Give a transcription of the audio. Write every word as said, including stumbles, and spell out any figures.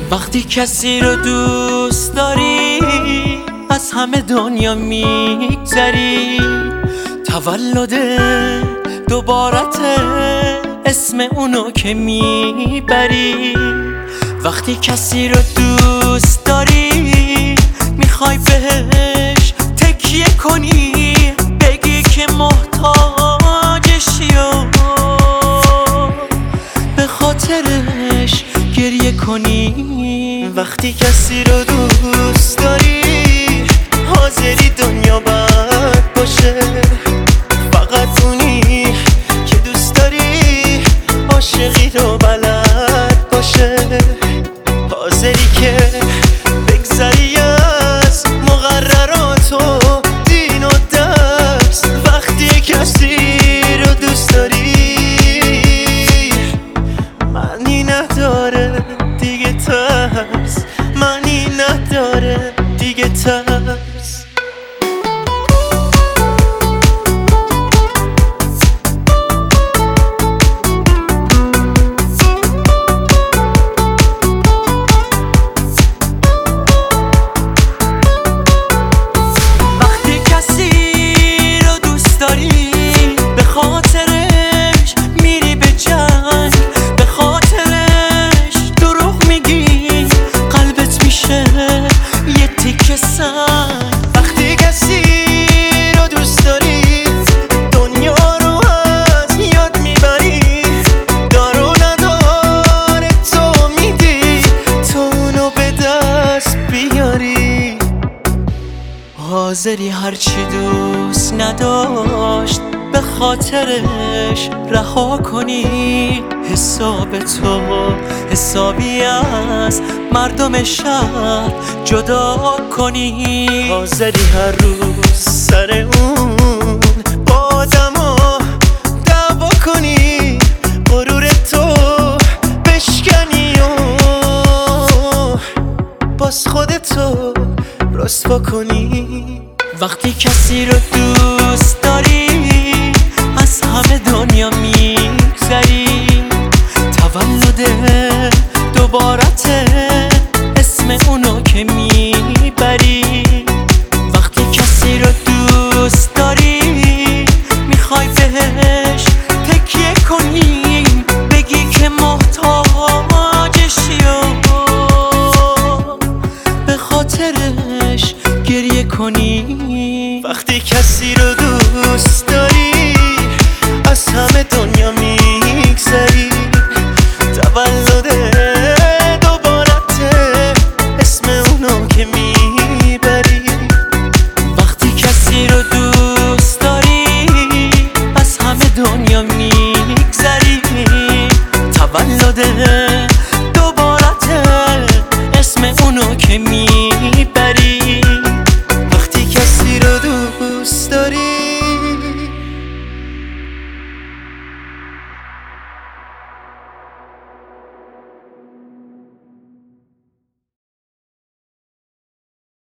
وقتی کسی رو دوست داری از همه دنیا میگذری، تولد دوبارته اسم اونو که میبری. وقتی کسی رو دوست داری میخوای بهش تکیه کنی، بگی که محتاجشی و به خاطرش گریه کنی. وقتی کسی رو دوست داری حاضری دنیا بد باشه، فقط اونی که دوست داری عاشقی رو بلد باشه، حاضری که بگذری از مقررات و دین و درس. وقتی کسی رو دوست داری معنی نداره دیگه ترس، معنی نداره دیگه ترس. وقتی کسی رو دوست داری دنیا رو از یاد میبری، دار و نداره تو میدی تو اونو به دست بیاری. حاضری هرچی دوست نداشت به خاطرش رها کنی، حساب تو حسابی از مردم شهر جدا کنی. حاضری هر روز سر اون با آدما دعوا کنی، غرور تو بشکنی و باز خودتو رسوا کنی. وقتی کسی رو دوست داری از همه دنیا میگذری، تولد دوبارته اسم اونو که میبری. وقتی کسی رو دوست داری میخوای بهش تکیه کنی، بگی که محتاجشی و به خاطرش گریه کنی. وقتی کسی رو دوست داری از همه دنیا میگذری، تولد